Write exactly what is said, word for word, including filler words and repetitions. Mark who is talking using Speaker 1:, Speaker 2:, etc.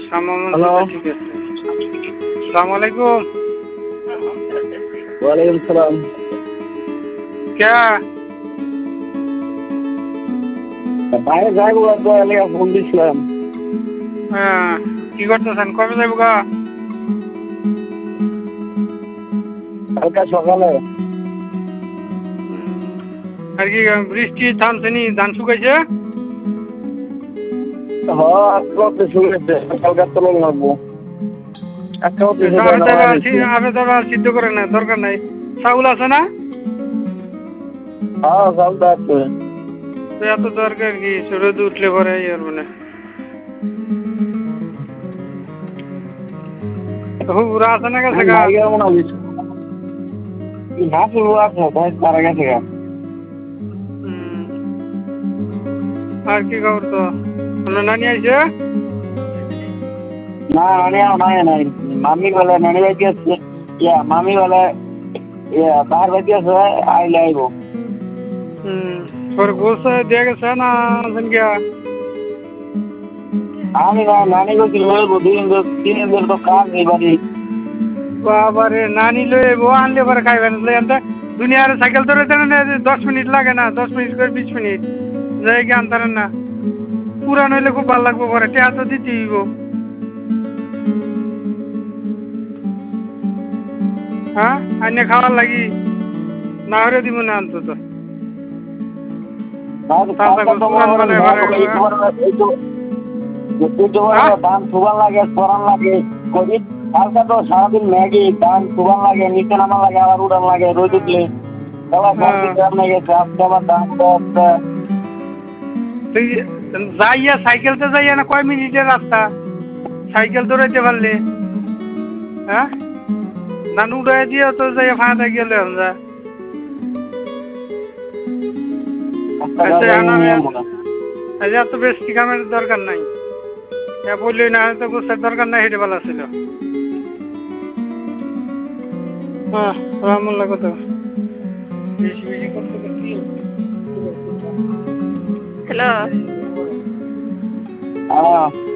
Speaker 1: Hello,
Speaker 2: ঠিক আছে। আসসালামু আলাইকুম।
Speaker 1: ওয়ালাইকুম সালাম।
Speaker 2: কে
Speaker 1: বাইরে যাইবো তো এলাকা ফোন দিছিলাম।
Speaker 2: হ্যাঁ, কি করতেছেন? কবে যাইব গা?
Speaker 1: কালকা সকালে।
Speaker 2: আর কি বৃষ্টি থামছে নি? ধান শুকাইছে?
Speaker 1: হ আজকে অফিস শুনেছে কালকা তোলন লাগবো। আজকে অফিস
Speaker 2: আবে যাবে আবে যাবে সিদ্ধ করে না, দরকার নাই। চাউল আছে না?
Speaker 1: হ্যাঁ চালটা আছে।
Speaker 2: তো এত দরকার কি? রোদ উঠলে পরে আর মানে হুবুরা আছে না গেছে গা?
Speaker 1: কেমন আছিস? না শুরু আছে ভাই তারা গেছে গা।
Speaker 2: হুম। আর কি খবর তো? আপনার নানি আইছে?
Speaker 1: না নানি আর নাই নাই মামি বলে নানি বাড়ি আছে ইয়া মামি বলে ইয়া তার বাড়ি আছে আইলে আইবো।
Speaker 2: হুম। তোর গোস দিয়ে গেছে না আছেন গিয়া?
Speaker 1: আমি না নানি বলছি লইবো দিন তিন দিন তো কাজ নেই বাড়ি।
Speaker 2: বাবারে নানি লই বউ আনলে পরে খাইবেন দুনিয়ার সাইকেল ধরে দেন না, দশ মিনিট লাগে না, দশ মিনিট করে বিশ মিনিট যাই গিয়ে আনতারেন না। পুরান হইলে খুব ভালো লাগবো পরে টেহা তো দিতে হইব। হ্যাঁ আইনে খাওয়ার লাগি না হলে দিব না অন্তত। পুরান মানে
Speaker 1: ধান সুগান লাগে সরান লাগে কোভিড কালকা তো সারাদিন ম্যাগি ধান সুগান লাগে নিচে নামা লাগে আবার উড়ান লাগে রোদ উঠলে
Speaker 2: যাইয়া সাইকেলতে যাইয়া না কয় মিনিটের রাস্তা সাইকেল দৌড়াইতে পারলে হ্যাঁ নানু উড়াই দিয়ে তো যাইয়া ফাঁদা গেলে আমরা আচ্ছা এত বেশি কামের দরকার নাই বললি না তো গোসার দরকার নাই হেঁটে বেলা ছিল। হ্যাঁ রামুল্লা কত বেশি বেশি করতে করতে
Speaker 3: হ্যালো।
Speaker 1: হ্যাঁ